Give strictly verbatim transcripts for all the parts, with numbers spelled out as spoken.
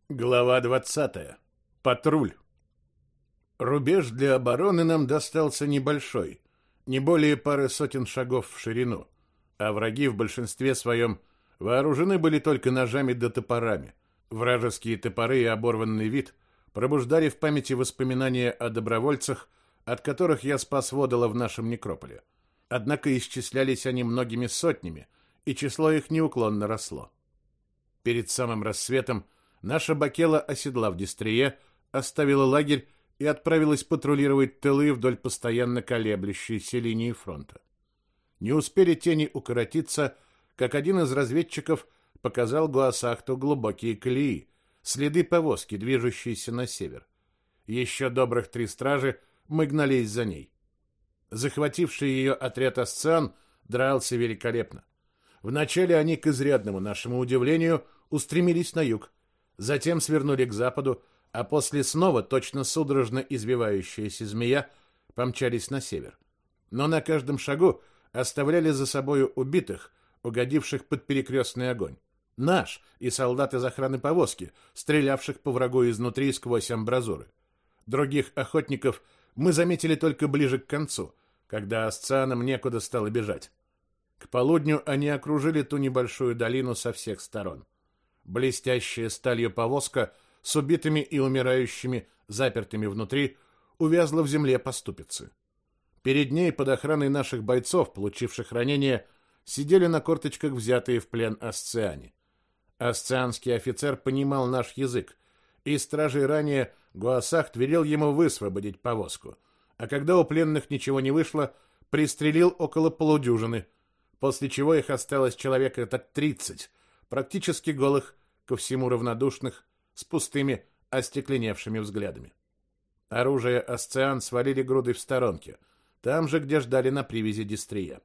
Глава двадцатая. Патруль. Рубеж для обороны нам достался небольшой, не более пары сотен шагов в ширину, а враги в большинстве своем вооружены были только ножами да топорами. Вражеские топоры и оборванный вид пробуждали в памяти воспоминания о добровольцах, от которых я спас Водола в нашем некрополе. Однако исчислялись они многими сотнями, и число их неуклонно росло. Перед самым рассветом наша Бакела, оседлав Дистрие, оставила лагерь и отправилась патрулировать тылы вдоль постоянно колеблющейся линии фронта. Не успели тени укоротиться, как один из разведчиков показал Гуасахту глубокие колеи, следы повозки, движущейся на север. Еще добрых три стражи мы гнались за ней. Захвативший ее отряд Асциан дрался великолепно. Вначале они, к изрядному нашему удивлению, устремились на юг, затем свернули к западу, а после снова, точно судорожно извивающаяся змея, помчались на север. Но на каждом шагу оставляли за собою убитых, угодивших под перекрестный огонь. Наш и солдат из охраны повозки, стрелявших по врагу изнутри сквозь амбразуры. Других охотников мы заметили только ближе к концу, когда асцианам некуда стало бежать. К полудню они окружили ту небольшую долину со всех сторон. Блестящая сталью повозка с убитыми и умирающими, запертыми внутри, увязла в земле по ступице. Перед ней, под охраной наших бойцов, получивших ранения, сидели на корточках взятые в плен асциане. Асцианский офицер понимал наш язык, и стражей ранее Гуасахт велел ему высвободить повозку, а когда у пленных ничего не вышло, пристрелил около полудюжины, после чего их осталось человека так тридцать, практически голых, ко всему равнодушных, с пустыми, остекленевшими взглядами. Оружие асциан свалили грудой в сторонке, там же, где ждали на привязи Дистрия.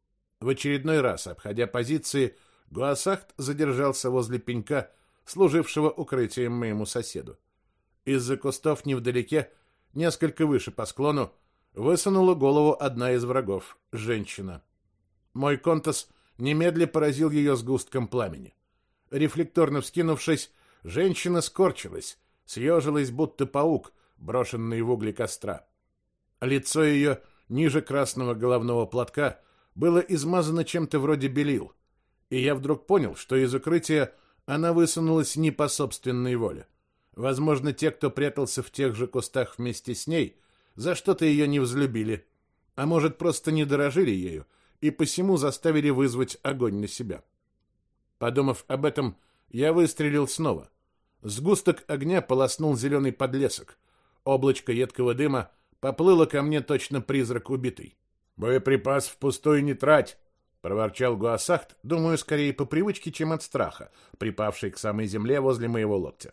В очередной раз, обходя позиции, Гуасахт задержался возле пенька, служившего укрытием моему соседу. Из-за кустов невдалеке, несколько выше по склону, высунула голову одна из врагов, женщина. Мой контас немедля поразил ее сгустком пламени. Рефлекторно вскинувшись, женщина скорчилась, съежилась, будто паук, брошенный в угли костра. Лицо ее, ниже красного головного платка, было измазано чем-то вроде белил, и я вдруг понял, что из укрытия она высунулась не по собственной воле. Возможно, те, кто прятался в тех же кустах вместе с ней, за что-то ее не взлюбили, а может, просто не дорожили ею, и посему заставили вызвать огонь на себя. Подумав об этом, я выстрелил снова. Сгусток огня полоснул зеленый подлесок. Облачко едкого дыма поплыло ко мне точно призрак убитый. «Боеприпас впустую не трать!» — проворчал Гуасахт, думаю, скорее по привычке, чем от страха, припавший к самой земле возле моего локтя.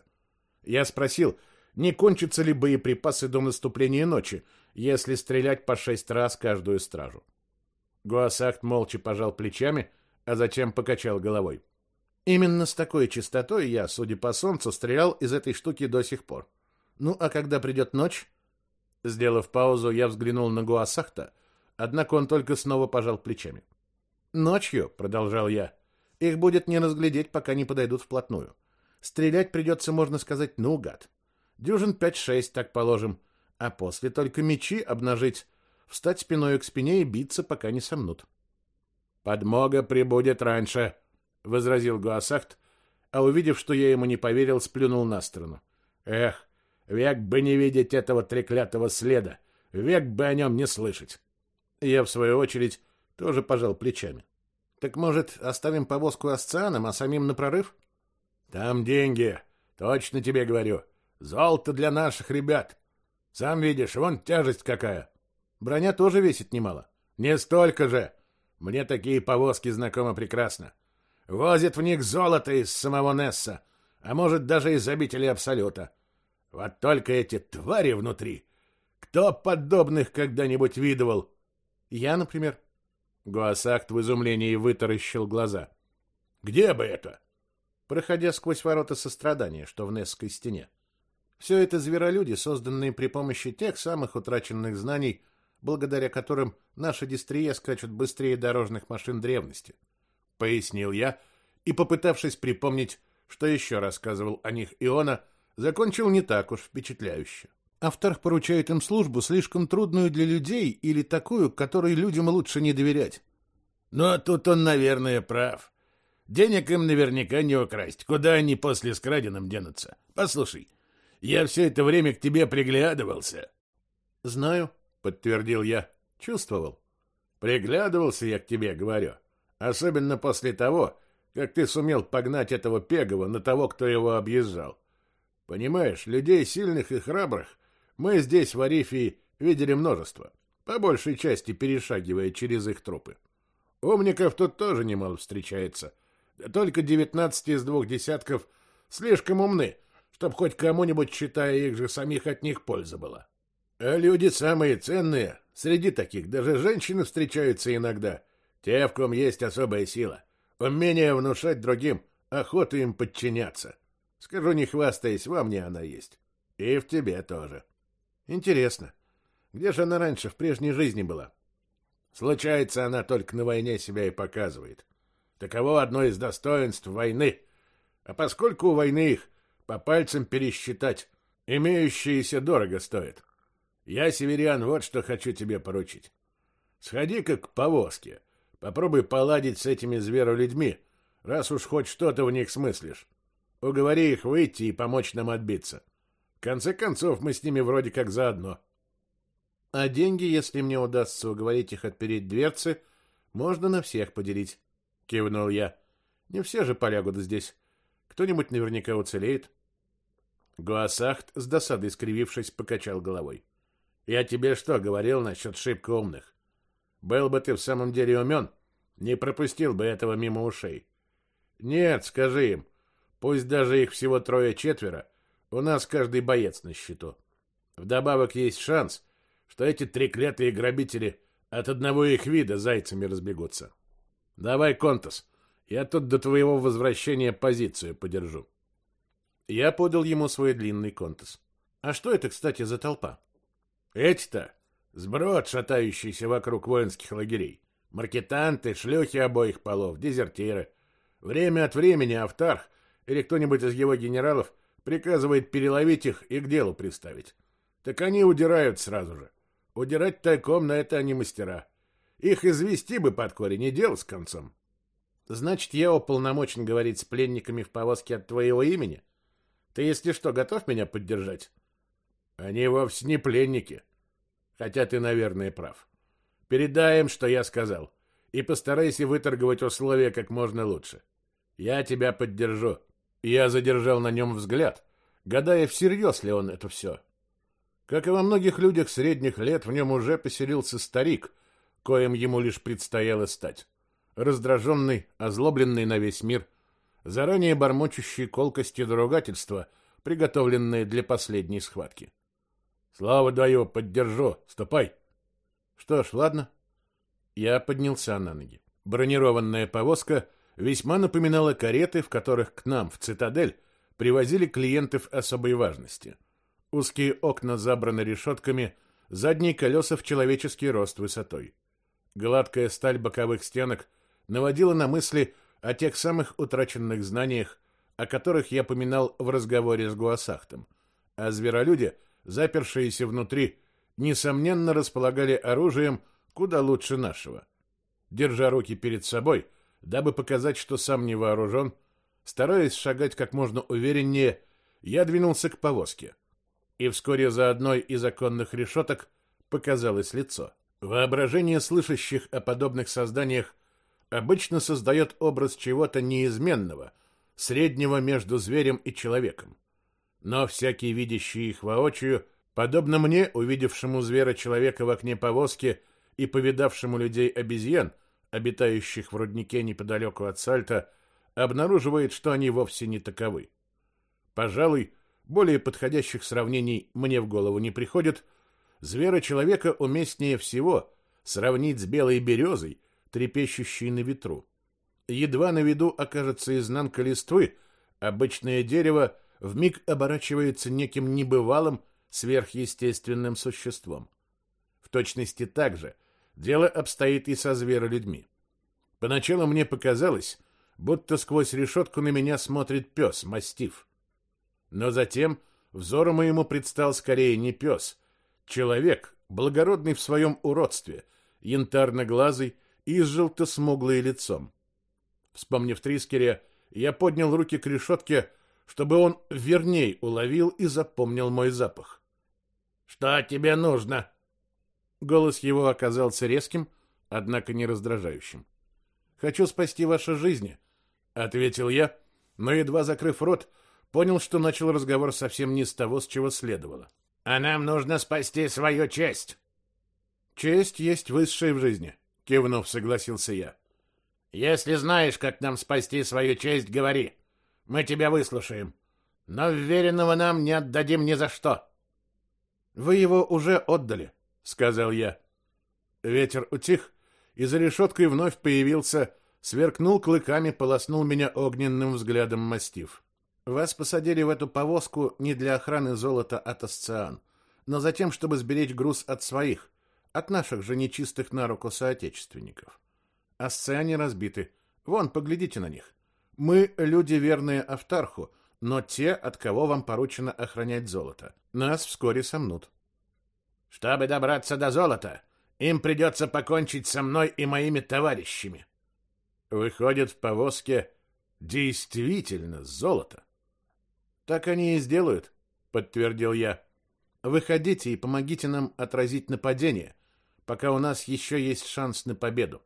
Я спросил, не кончатся ли боеприпасы до наступления ночи, если стрелять по шесть раз каждую стражу. Гуасахт молча пожал плечами, а затем покачал головой. Именно с такой частотой я, судя по солнцу, стрелял из этой штуки до сих пор. Ну, а когда придет ночь? Сделав паузу, я взглянул на Гуасахта, однако он только снова пожал плечами. Ночью, продолжал я, их будет не разглядеть, пока не подойдут вплотную. Стрелять придется, можно сказать, наугад. Дюжин пять-шесть, так положим, а после только мечи обнажить, встать спиной к спине и биться, пока не сомнут. «Подмога прибудет раньше», — возразил Гуасахт, а увидев, что я ему не поверил, сплюнул на сторону. «Эх, век бы не видеть этого треклятого следа, век бы о нем не слышать». Я, в свою очередь, тоже пожал плечами. «Так, может, оставим повозку асцианам, а самим на прорыв?» «Там деньги, точно тебе говорю. Золото для наших ребят. Сам видишь, вон тяжесть какая». «Броня тоже весит немало». «Не столько же. Мне такие повозки знакомы прекрасно. Возят в них золото из самого Несса, а может, даже из обители Абсолюта. Вот только эти твари внутри. Кто подобных когда-нибудь видывал?» «Я, например». Гуасахт в изумлении вытаращил глаза. «Где бы это?» Проходя сквозь ворота сострадания, что в Несской стене. Все это зверолюди, созданные при помощи тех самых утраченных знаний, благодаря которым наши Дистрие скачут быстрее дорожных машин древности. Пояснил я и, попытавшись припомнить, что еще рассказывал о них Иона, закончил не так уж впечатляюще. Автор поручает им службу, слишком трудную для людей или такую, которой людям лучше не доверять. Но тут он, наверное, прав. Денег им наверняка не украсть. Куда они после с краденым денутся? Послушай, я все это время к тебе приглядывался. Знаю, подтвердил я. Чувствовал. Приглядывался я к тебе, говорю. Особенно после того, как ты сумел погнать этого Пегова на того, кто его объезжал. Понимаешь, людей сильных и храбрых мы здесь, в Арифии, видели множество, по большей части перешагивая через их трупы. Умников тут тоже немало встречается. Да только девятнадцать из двух десятков слишком умны, чтобы хоть кому-нибудь, считая их же самих, от них польза была. А люди самые ценные, среди таких даже женщины встречаются иногда, те, в ком есть особая сила, умение внушать другим, охота им подчиняться. Скажу, не хвастаясь, во мне она есть. И в тебе тоже. Интересно, где же она раньше в прежней жизни была? Случается, она только на войне себя и показывает. Таково одно из достоинств войны. А поскольку у войны их по пальцам пересчитать, имеющиеся дорого стоит. Я, северян, вот что хочу тебе поручить. Сходи-ка к повозке, попробуй поладить с этими зверолюдьми, раз уж хоть что-то в них смыслишь. Уговори их выйти и помочь нам отбиться. В конце концов, мы с ними вроде как заодно. А деньги, если мне удастся уговорить их отпереть дверцы, можно на всех поделить, — кивнул я. Не все же полягут здесь. Кто-нибудь наверняка уцелеет. Гуасахт, с досадой скривившись, покачал головой. Я тебе что говорил насчет шибко умных? Был бы ты в самом деле умен, не пропустил бы этого мимо ушей. Нет, скажи им, пусть даже их всего трое-четверо, у нас каждый боец на счету. Вдобавок есть шанс, что эти треклятые грабители от одного их вида зайцами разбегутся. Давай, Контас, я тут до твоего возвращения позицию подержу. Я подал ему свой длинный контас. А что это, кстати, за толпа? Эти-то сброд, шатающийся вокруг воинских лагерей. Маркетанты, шлюхи обоих полов, дезертиры. Время от времени Автарх или кто-нибудь из его генералов приказывает переловить их и к делу приставить. Так они удирают сразу же. Удирать тайком на это они мастера. Их извести бы под корень, и дело с концом. Значит, я уполномочен говорить с пленниками в повозке от твоего имени? Ты, если что, готов меня поддержать? Они вовсе не пленники. Хотя ты, наверное, прав. Передай им, что я сказал, и постарайся выторговать условия как можно лучше. Я тебя поддержу. Я задержал на нем взгляд, гадая, всерьез ли он это все. Как и во многих людях средних лет, в нем уже поселился старик, коим ему лишь предстояло стать. Раздраженный, озлобленный на весь мир, заранее бормочущий колкости до ругательства, приготовленные для последней схватки. Слава даю, поддержу, ступай. Что ж, ладно. Я поднялся на ноги. Бронированная повозка весьма напоминала кареты, в которых к нам, в цитадель, привозили клиентов особой важности. Узкие окна забраны решетками, задние колеса в человеческий рост высотой. Гладкая сталь боковых стенок наводила на мысли о тех самых утраченных знаниях, о которых я поминал в разговоре с Гуасахтом. А зверолюди, запершиеся внутри, несомненно располагали оружием куда лучше нашего. Держа руки перед собой, дабы показать, что сам не вооружен, стараясь шагать как можно увереннее, я двинулся к повозке. И вскоре за одной из оконных решеток показалось лицо. Воображение слышащих о подобных созданиях обычно создает образ чего-то неизменного, среднего между зверем и человеком. Но всякий, видящий их воочию, подобно мне, увидевшему звера-человека в окне повозки и повидавшему людей-обезьян, обитающих в руднике неподалеку от Сальта, обнаруживает, что они вовсе не таковы. Пожалуй, более подходящих сравнений мне в голову не приходит. Звера-человека уместнее всего сравнить с белой березой, трепещущей на ветру. Едва на виду окажется изнанка листвы, обычное дерево вмиг оборачивается неким небывалым, сверхъестественным существом. В точности так же дело обстоит и со зверолюдьми. Поначалу мне показалось, будто сквозь решетку на меня смотрит пес, мастиф. Но затем взору моему предстал скорее не пес, человек, благородный в своем уродстве, янтарно-глазый и с желто-смуглым лицом. Вспомнив Трискере, я поднял руки к решетке, чтобы он верней уловил и запомнил мой запах. «Что тебе нужно?» Голос его оказался резким, однако не раздражающим. «Хочу спасти ваши жизни», — ответил я, но, едва закрыв рот, понял, что начал разговор совсем не с того, с чего следовало. «А нам нужно спасти свою честь». «Честь есть высшая в жизни», — кивнув, согласился я. «Если знаешь, как нам спасти свою честь, говори. Мы тебя выслушаем. Но вверенного нам не отдадим ни за что». «Вы его уже отдали», — сказал я. Ветер утих, и за решеткой вновь появился, сверкнул клыками, полоснул меня огненным взглядом мастиф. «Вас посадили в эту повозку не для охраны золота от Асциан, но за тем, чтобы сберечь груз от своих, от наших же нечистых на руку соотечественников. Асциане разбиты. Вон, поглядите на них. Мы люди верные Автарху, но те, от кого вам поручено охранять золото. Нас вскоре сомнут». «Чтобы добраться до золота, им придется покончить со мной и моими товарищами». «Выходит, в повозке действительно золото». «Так они и сделают», — подтвердил я. «Выходите и помогите нам отразить нападение, пока у нас еще есть шанс на победу».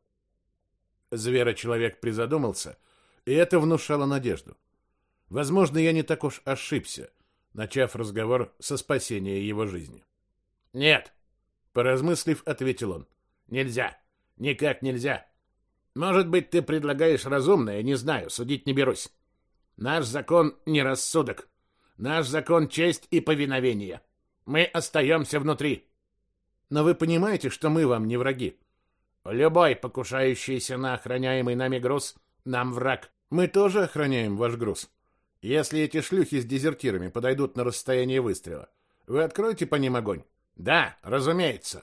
Зверочеловек призадумался, и это внушало надежду. Возможно, я не так уж ошибся, начав разговор со спасения его жизни. «Нет», — поразмыслив, ответил он. «Нельзя. Никак нельзя. Может быть, ты предлагаешь разумное, не знаю, судить не берусь. Наш закон не рассудок. Наш закон честь и повиновение. Мы остаемся внутри». «Но вы понимаете, что мы вам не враги?» «Любой, покушающийся на охраняемый нами груз, нам враг. Мы тоже охраняем ваш груз. Если эти шлюхи с дезертирами подойдут на расстояние выстрела, вы откроете по ним огонь?» «Да, разумеется».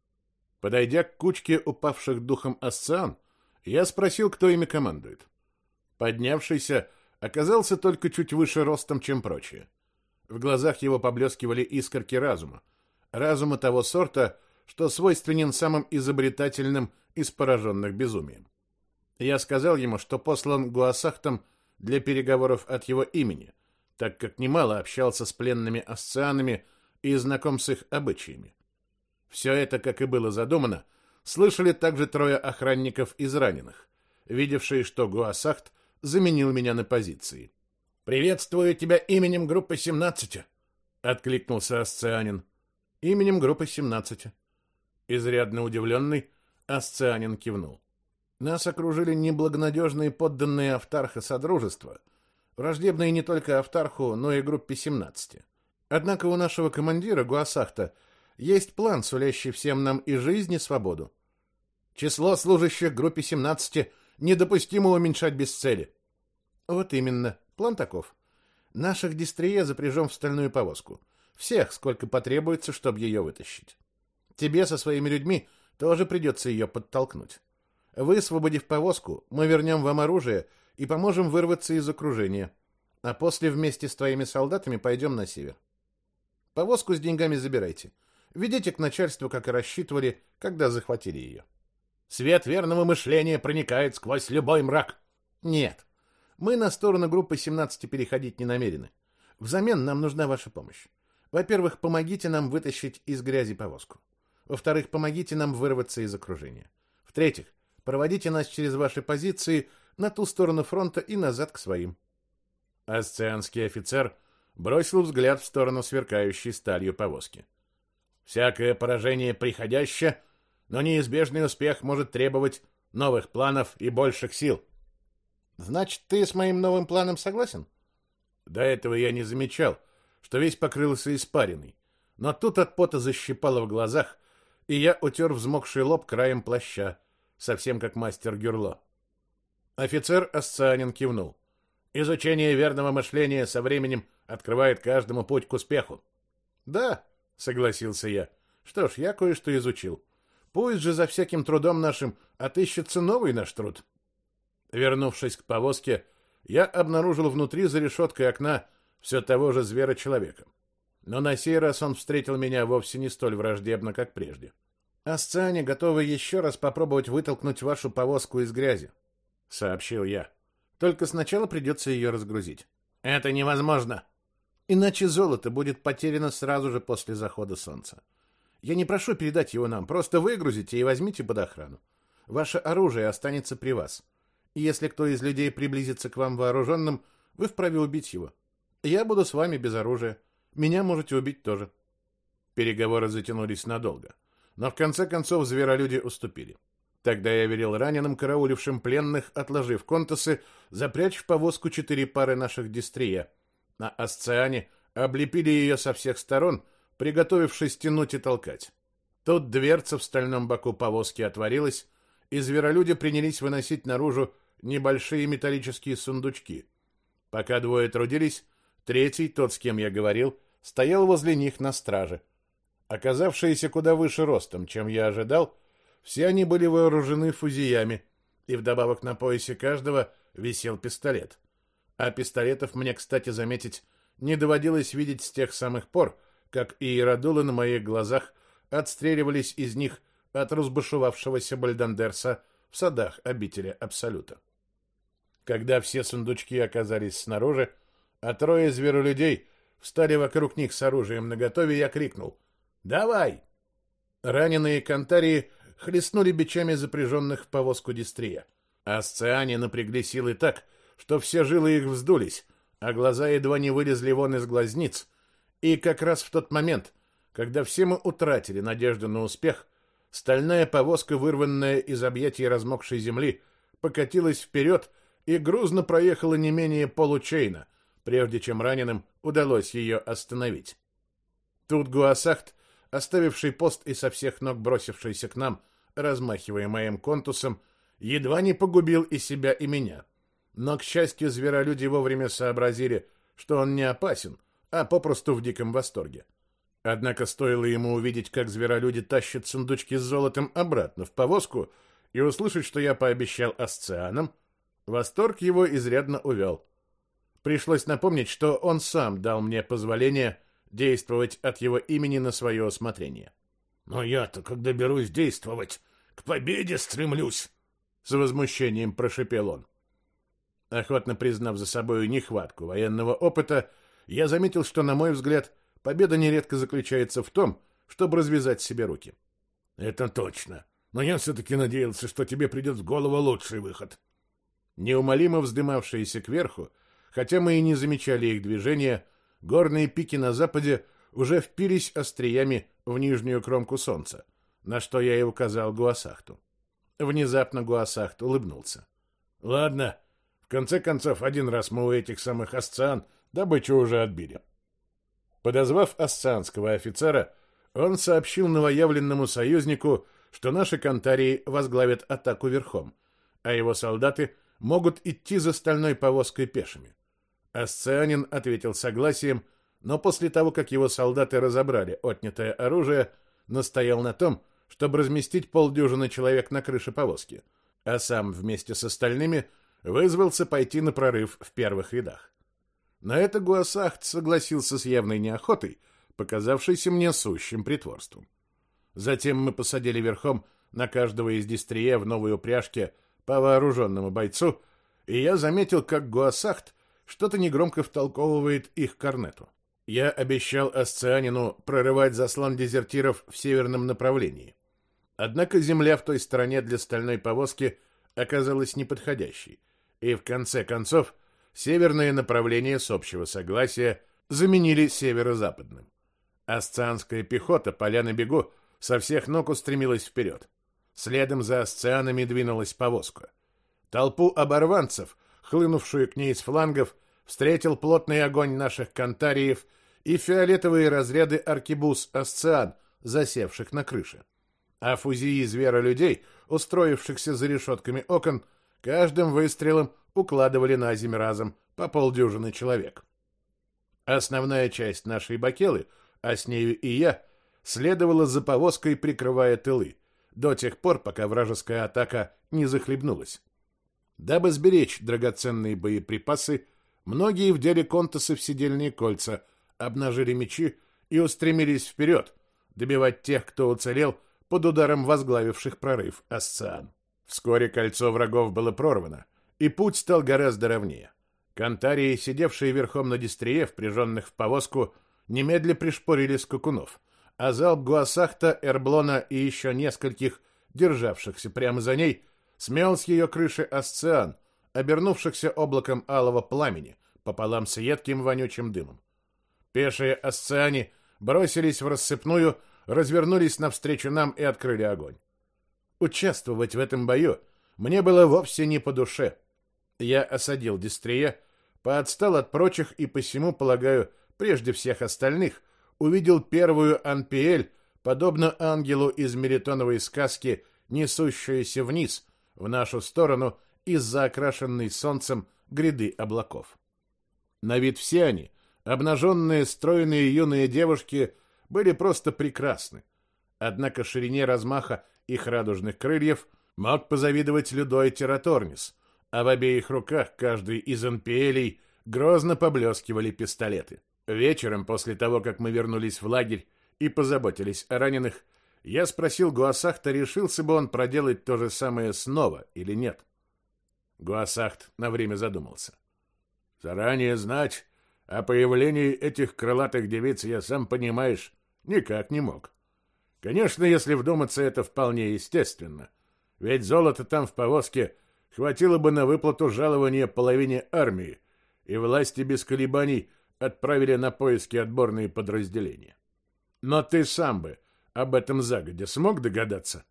Подойдя к кучке упавших духом Асциан, я спросил, кто ими командует. Поднявшийся оказался только чуть выше ростом, чем прочие. В глазах его поблескивали искорки разума. Разума того сорта, что свойственен самым изобретательным из пораженных безумием. Я сказал ему, что послан Гуасахтом для переговоров от его имени, так как немало общался с пленными асцианами и знаком с их обычаями. Все это, как и было задумано, слышали также трое охранников из раненых, видевшие, что Гуасахт заменил меня на позиции. «Приветствую тебя именем группы семнадцати», — откликнулся асцианин. «Именем группы семнадцати». Изрядно удивленный, асцианин кивнул. Нас окружили неблагонадежные подданные Автарха Содружества, враждебные не только Автарху, но и группе семнадцати. Однако у нашего командира Гуасахта есть план, сулящий всем нам и жизнь, и свободу. Число служащих группе семнадцати недопустимо уменьшать без цели. Вот именно, план таков. Наших дистрие запряжем в стальную повозку. Всех, сколько потребуется, чтобы ее вытащить. Тебе со своими людьми тоже придется ее подтолкнуть. Высвободив повозку, мы вернем вам оружие и поможем вырваться из окружения. А после вместе с твоими солдатами пойдем на север. Повозку с деньгами забирайте. Ведите к начальству, как и рассчитывали, когда захватили ее. Свет верного мышления проникает сквозь любой мрак. Нет, мы на сторону группы семнадцати переходить не намерены. Взамен нам нужна ваша помощь. Во-первых, помогите нам вытащить из грязи повозку. Во-вторых, помогите нам вырваться из окружения. В-третьих, проводите нас через ваши позиции на ту сторону фронта и назад к своим. Асцианский офицер бросил взгляд в сторону сверкающей сталью повозки. Всякое поражение приходящее, но неизбежный успех может требовать новых планов и больших сил. Значит, ты с моим новым планом согласен? До этого я не замечал, что весь покрылся испариной, но тут от пота защипало в глазах, и я утер взмокший лоб краем плаща, совсем как мастер Гюрло. Офицер Асцианин кивнул. Изучение верного мышления со временем открывает каждому путь к успеху. Да, согласился я. Что ж, я кое-что изучил. Пусть же за всяким трудом нашим отыщется новый наш труд. Вернувшись к повозке, я обнаружил внутри за решеткой окна все того же звера-человека. Но на сей раз он встретил меня вовсе не столь враждебно, как прежде. «Асциане готовы еще раз попробовать вытолкнуть вашу повозку из грязи», — сообщил я. «Только сначала придется ее разгрузить». «Это невозможно!» «Иначе золото будет потеряно сразу же после захода солнца. Я не прошу передать его нам, просто выгрузите и возьмите под охрану. Ваше оружие останется при вас. И если кто из людей приблизится к вам вооруженным, вы вправе убить его. Я буду с вами без оружия. Меня можете убить тоже». Переговоры затянулись надолго. Но в конце концов зверолюди уступили. Тогда я велел раненым, караулившим пленных, отложив контасы, запрячь в повозку четыре пары наших дистрия. На Асциане облепили ее со всех сторон, приготовившись тянуть и толкать. Тут дверца в стальном боку повозки отворилась, и зверолюди принялись выносить наружу небольшие металлические сундучки. Пока двое трудились, третий, тот, с кем я говорил, стоял возле них на страже. Оказавшиеся куда выше ростом, чем я ожидал, все они были вооружены фузиями, и вдобавок на поясе каждого висел пистолет. А пистолетов мне, кстати, заметить, не доводилось видеть с тех самых пор, как иеродулы на моих глазах отстреливались из них от разбушевавшегося бальдандерса в садах обители Абсолюта. Когда все сундучки оказались снаружи, а трое зверолюдей встали вокруг них с оружием наготове, я крикнул: «Давай!» Раненые кантарии хлестнули бичами запряженных в повозку дистрия. Асциане напрягли силы так, что все жилы их вздулись, а глаза едва не вылезли вон из глазниц. И как раз в тот момент, когда все мы утратили надежду на успех, стальная повозка, вырванная из объятий размокшей земли, покатилась вперед и грузно проехала не менее получейна, прежде чем раненым удалось ее остановить. Тут Гуасахт, оставивший пост и со всех ног бросившийся к нам, размахивая моим контусом, едва не погубил и себя, и меня. Но, к счастью, зверолюди вовремя сообразили, что он не опасен, а попросту в диком восторге. Однако стоило ему увидеть, как зверолюди тащат сундучки с золотом обратно в повозку, и услышать, что я пообещал Асцианам, восторг его изрядно увял. Пришлось напомнить, что он сам дал мне позволение действовать от его имени на свое усмотрение. «Но я-то, когда берусь действовать, к победе стремлюсь!» — с возмущением прошипел он. Охотно признав за собою нехватку военного опыта, я заметил, что, на мой взгляд, победа нередко заключается в том, чтобы развязать себе руки. «Это точно. Но я все-таки надеялся, что тебе придет в голову лучший выход». Неумолимо вздымавшиеся кверху, хотя мы и не замечали их движения, горные пики на западе уже впились остриями в нижнюю кромку солнца, на что я и указал Гуасахту. Внезапно Гуасахт улыбнулся. «Ладно, в конце концов, один раз мы у этих самых асциан добычу уже отбили». Подозвав асцианского офицера, он сообщил новоявленному союзнику, что наши кантарии возглавят атаку верхом, а его солдаты могут идти за стальной повозкой пешими. Асцианин ответил согласием, но после того, как его солдаты разобрали отнятое оружие, настоял на том, чтобы разместить полдюжины человек на крыше повозки, а сам вместе с остальными вызвался пойти на прорыв в первых рядах. На это Гуасахт согласился с явной неохотой, показавшейся мне сущим притворством. Затем мы посадили верхом на каждого из дистрия в новой упряжке по вооруженному бойцу, и я заметил, как Гуасахт что-то негромко втолковывает их корнету. Я обещал Асцианину прорывать заслон дезертиров в северном направлении. Однако земля в той стороне для стальной повозки оказалась неподходящей, и в конце концов северное направление с общего согласия заменили северо-западным. Асцианская пехота, поля на бегу, со всех ног устремилась вперед. Следом за асцианами двинулась повозка. Толпу оборванцев, хлынувшую к ней с флангов, встретил плотный огонь наших кантариев и фиолетовые разряды аркебуз асциан, засевших на крыше. А фузии зверолюдей, устроившихся за решетками окон, каждым выстрелом укладывали на землю разом по полдюжины человек. Основная часть нашей бакелы, а с нею и я, следовала за повозкой, прикрывая тылы, до тех пор, пока вражеская атака не захлебнулась. Дабы сберечь драгоценные боеприпасы, многие вдели контусы в седельные кольца, обнажили мечи и устремились вперед, добивать тех, кто уцелел под ударом возглавивших прорыв асциан. Вскоре кольцо врагов было прорвано, и путь стал гораздо ровнее. Кантарии, сидевшие верхом на дистрие, впряженных в повозку, немедля пришпорили скакунов, а залп Гуасахта, Эрблона и еще нескольких, державшихся прямо за ней, смел с ее крыши асциан, обернувшихся облаком алого пламени, пополам с едким вонючим дымом. Пешие асциане бросились в рассыпную, развернулись навстречу нам и открыли огонь. Участвовать в этом бою мне было вовсе не по душе. Я осадил Дистрия, поотстал от прочих и посему, полагаю, прежде всех остальных, увидел первую Анпиэль, подобно ангелу из Меритоновой сказки, несущуюся вниз, в нашу сторону, из-за окрашенной солнцем гряды облаков. На вид все они, обнаженные, стройные юные девушки, были просто прекрасны. Однако ширине размаха их радужных крыльев мог позавидовать Людой Тераторнис, а в обеих руках каждой из анпиэлей грозно поблескивали пистолеты. Вечером, после того, как мы вернулись в лагерь и позаботились о раненых, я спросил Гуасахта, решился бы он проделать то же самое снова или нет. Гуасахт на время задумался. Заранее знать о появлении этих крылатых девиц я, сам понимаешь, никак не мог. Конечно, если вдуматься, это вполне естественно. Ведь золота там в повозке хватило бы на выплату жалования половине армии, и власти без колебаний отправили на поиски отборные подразделения. Но ты сам бы об этом загодя смог догадаться?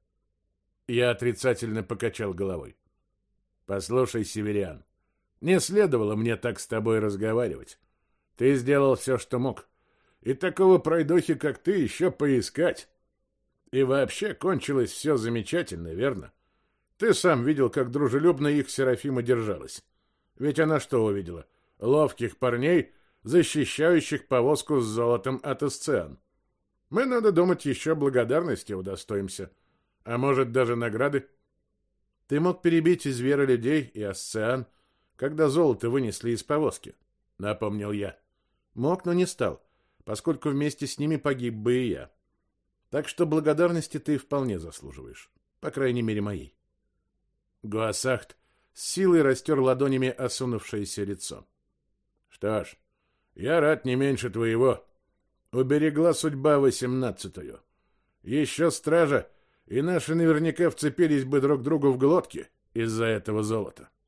Я отрицательно покачал головой. Послушай, северян, не следовало мне так с тобой разговаривать. Ты сделал все, что мог. И такого пройдохи, как ты, еще поискать. И вообще кончилось все замечательно, верно? Ты сам видел, как дружелюбно их Серафима держалась. Ведь она что увидела? Ловких парней, защищающих повозку с золотом от асциан. Мы, надо думать, еще благодарности удостоимся. А может, даже награды? Ты мог перебить из веры людей и асциан, когда золото вынесли из повозки, напомнил я. Мог, но не стал, поскольку вместе с ними погиб бы и я. Так что благодарности ты вполне заслуживаешь, по крайней мере, моей. Гуасахт с силой растер ладонями осунувшееся лицо. Что ж, я рад не меньше твоего. Уберегла судьба восемнадцатую. Еще стража, и наши наверняка вцепились бы друг другу в глотки из-за этого золота.